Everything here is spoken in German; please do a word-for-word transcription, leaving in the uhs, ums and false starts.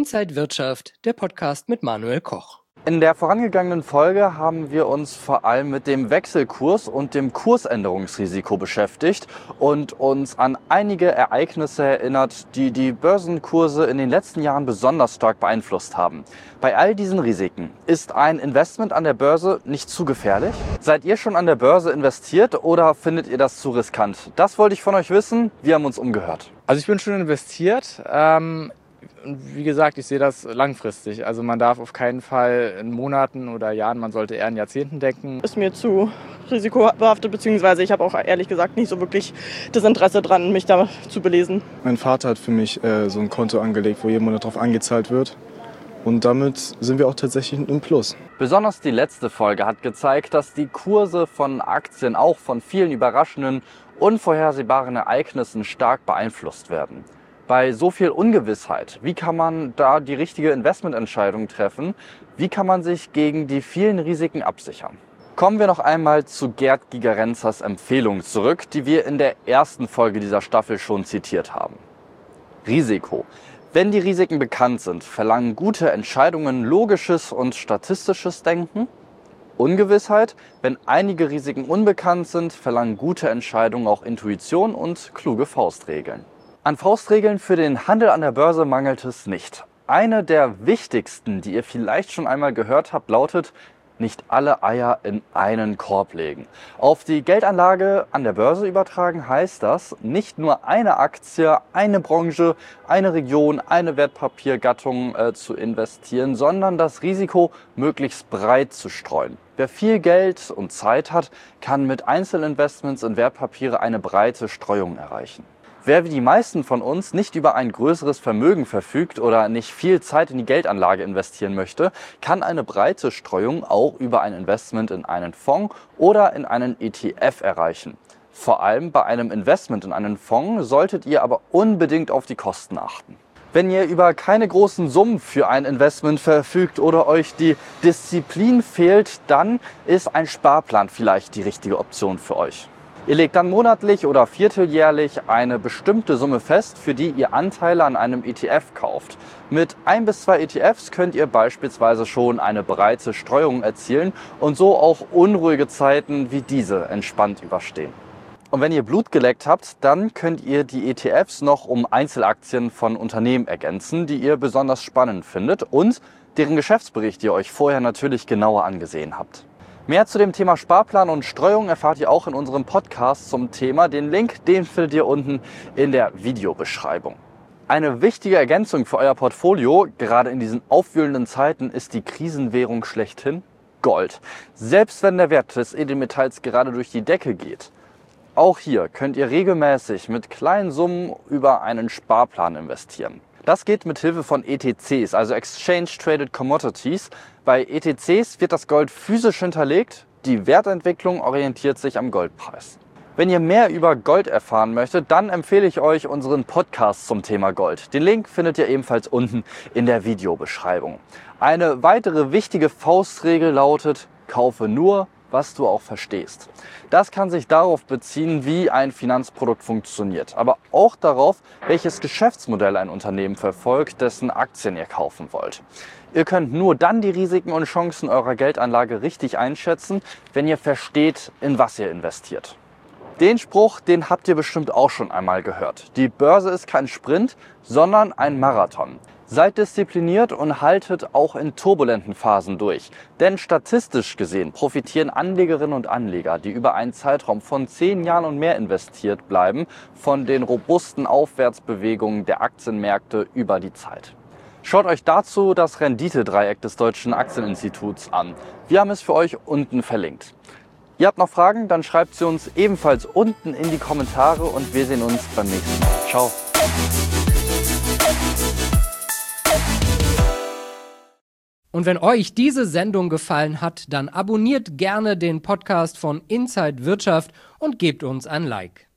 Inside Wirtschaft, der Podcast mit Manuel Koch. In der vorangegangenen Folge haben wir uns vor allem mit dem Wechselkurs und dem Kursänderungsrisiko beschäftigt und uns an einige Ereignisse erinnert, die die Börsenkurse in den letzten Jahren besonders stark beeinflusst haben. Bei all diesen Risiken ist ein Investment an der Börse nicht zu gefährlich? Seid ihr schon an der Börse investiert oder findet ihr das zu riskant? Das wollte ich von euch wissen. Wir haben uns umgehört. Also ich bin schon investiert. Ähm Wie gesagt, ich sehe das langfristig. Also man darf auf keinen Fall in Monaten oder Jahren, man sollte eher in Jahrzehnten denken. Ist mir zu risikobehaftet, beziehungsweise ich habe auch ehrlich gesagt nicht so wirklich das Interesse dran, mich da zu belesen. Mein Vater hat für mich äh, so ein Konto angelegt, wo jeden Monat drauf angezahlt wird. Und damit sind wir auch tatsächlich im Plus. Besonders die letzte Folge hat gezeigt, dass die Kurse von Aktien auch von vielen überraschenden, unvorhersehbaren Ereignissen stark beeinflusst werden. Bei so viel Ungewissheit, wie kann man da die richtige Investmententscheidung treffen? Wie kann man sich gegen die vielen Risiken absichern? Kommen wir noch einmal zu Gerd Gigerenzers Empfehlung zurück, die wir in der ersten Folge dieser Staffel schon zitiert haben. Risiko. Wenn die Risiken bekannt sind, verlangen gute Entscheidungen logisches und statistisches Denken. Ungewissheit. Wenn einige Risiken unbekannt sind, verlangen gute Entscheidungen auch Intuition und kluge Faustregeln. An Faustregeln für den Handel an der Börse mangelt es nicht. Eine der wichtigsten, die ihr vielleicht schon einmal gehört habt, lautet: nicht alle Eier in einen Korb legen. Auf die Geldanlage an der Börse übertragen heißt das, nicht nur eine Aktie, eine Branche, eine Region, eine Wertpapiergattung äh, zu investieren, sondern das Risiko möglichst breit zu streuen. Wer viel Geld und Zeit hat, kann mit Einzelinvestments in Wertpapiere eine breite Streuung erreichen. Wer wie die meisten von uns nicht über ein größeres Vermögen verfügt oder nicht viel Zeit in die Geldanlage investieren möchte, kann eine breite Streuung auch über ein Investment in einen Fonds oder in einen E T F erreichen. Vor allem bei einem Investment in einen Fonds solltet ihr aber unbedingt auf die Kosten achten. Wenn ihr über keine großen Summen für ein Investment verfügt oder euch die Disziplin fehlt, dann ist ein Sparplan vielleicht die richtige Option für euch. Ihr legt dann monatlich oder vierteljährlich eine bestimmte Summe fest, für die ihr Anteile an einem E T F kauft. Mit ein bis zwei E T Fs könnt ihr beispielsweise schon eine breite Streuung erzielen und so auch unruhige Zeiten wie diese entspannt überstehen. Und wenn ihr Blut geleckt habt, dann könnt ihr die E T Fs noch um Einzelaktien von Unternehmen ergänzen, die ihr besonders spannend findet und deren Geschäftsbericht ihr euch vorher natürlich genauer angesehen habt. Mehr zu dem Thema Sparplan und Streuung erfahrt ihr auch in unserem Podcast zum Thema. Den Link, den findet ihr unten in der Videobeschreibung. Eine wichtige Ergänzung für euer Portfolio, gerade in diesen aufwühlenden Zeiten, ist die Krisenwährung schlechthin: Gold. Selbst wenn der Wert des Edelmetalls gerade durch die Decke geht. Auch hier könnt ihr regelmäßig mit kleinen Summen über einen Sparplan investieren. Das geht mit Hilfe von E T Cs, also Exchange Traded Commodities. Bei E T Cs wird das Gold physisch hinterlegt, die Wertentwicklung orientiert sich am Goldpreis. Wenn ihr mehr über Gold erfahren möchtet, dann empfehle ich euch unseren Podcast zum Thema Gold. Den Link findet ihr ebenfalls unten in der Videobeschreibung. Eine weitere wichtige Faustregel lautet: kaufe nur, was du auch verstehst. Das kann sich darauf beziehen, wie ein Finanzprodukt funktioniert, aber auch darauf, welches Geschäftsmodell ein Unternehmen verfolgt, dessen Aktien ihr kaufen wollt. Ihr könnt nur dann die Risiken und Chancen eurer Geldanlage richtig einschätzen, wenn ihr versteht, in was ihr investiert. Den Spruch, den habt ihr bestimmt auch schon einmal gehört. Die Börse ist kein Sprint, sondern ein Marathon. Seid diszipliniert und haltet auch in turbulenten Phasen durch. Denn statistisch gesehen profitieren Anlegerinnen und Anleger, die über einen Zeitraum von zehn Jahren und mehr investiert bleiben, von den robusten Aufwärtsbewegungen der Aktienmärkte über die Zeit. Schaut euch dazu das Renditedreieck des Deutschen Aktieninstituts an. Wir haben es für euch unten verlinkt. Ihr habt noch Fragen? Dann schreibt sie uns ebenfalls unten in die Kommentare und wir sehen uns beim nächsten Mal. Ciao! Und wenn euch diese Sendung gefallen hat, dann abonniert gerne den Podcast von Inside Wirtschaft und gebt uns ein Like.